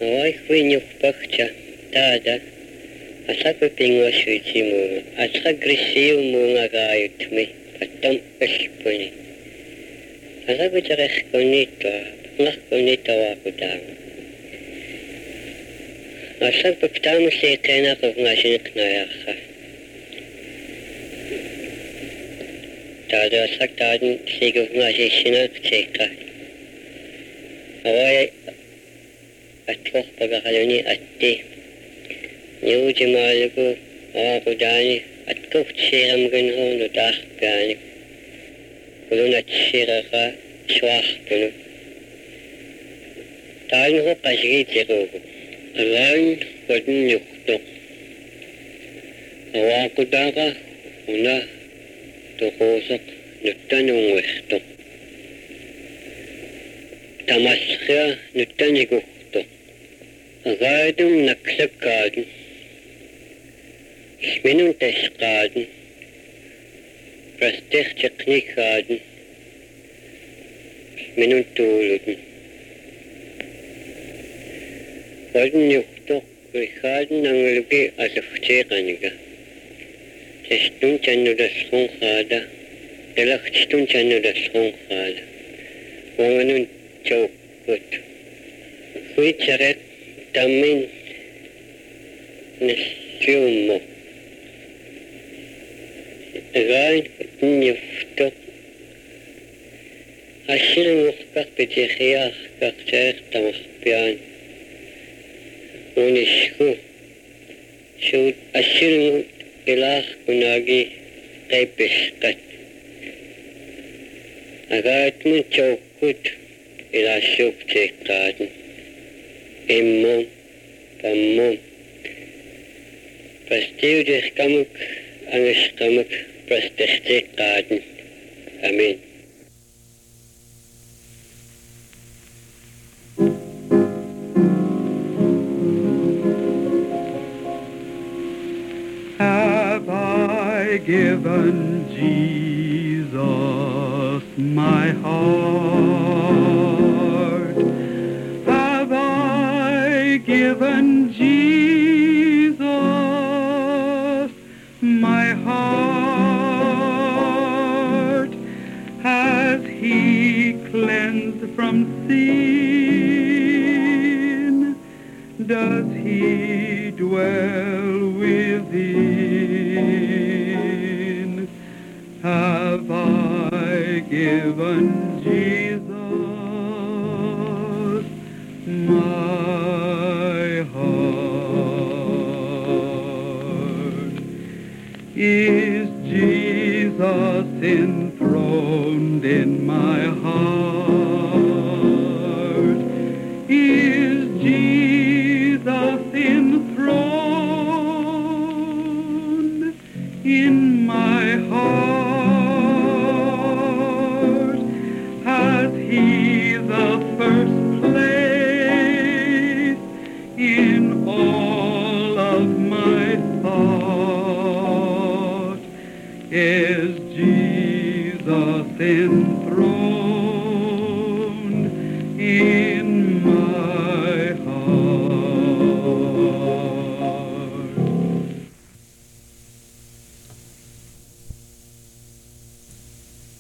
Ой, хуйнюхпахча, да. Асаку пингуашуитимуга, аса грисиумуга гааютми, потом эшпуни. Асаку тарехкунитва, нахкунитавакутаама. Асаку птамусииккаинақувнгаасиникнаяарха. Таада асактааден сигувнгаасиссинаактиикка. Авай атқорпагаралуни атти. Юутимаалуку аақудаани аткортсиирамгунруunu таарпаани. Кулунатсиреqa суарпуну. Таанго qasigiitiruugu. Алаан коднюхто. Аақудаага уна тохосақ нуттанунгуерто. Тамасхиа нуттанигухто. Агаадум наклаккаадун. Минун тасқаадун. Простехтекникаадун. Минун туулудун. Коднюхто рихаадун нангалуги алуфтеқанига. Тэстун чаннудасхунхаада. Элахтстун чаннудасхунхаада. Ванганун чауккут. Хуичарет таммин нэсюммо. Эгаан ньюфто. Аширнгуққақ петихиааққақ таертамарпиаан. Унишку. Шут аширнгу илаах кунаги қайписқат. Агаатмун чауккут илаашуuqtiiqqaatun иммум паммум пастиудерkamuk ангашqamuk пастертиiqqaatun амин. Have I given Jesus my heart? Have I given Jesus my heart? Has he cleansed from sin? Does he dwell within? Have I given Jesus my heart? Is Jesus enthroned in my heart? Is Jesus enthroned in my heart? Has he the first place in all of my thought? Is Jesus enthroned in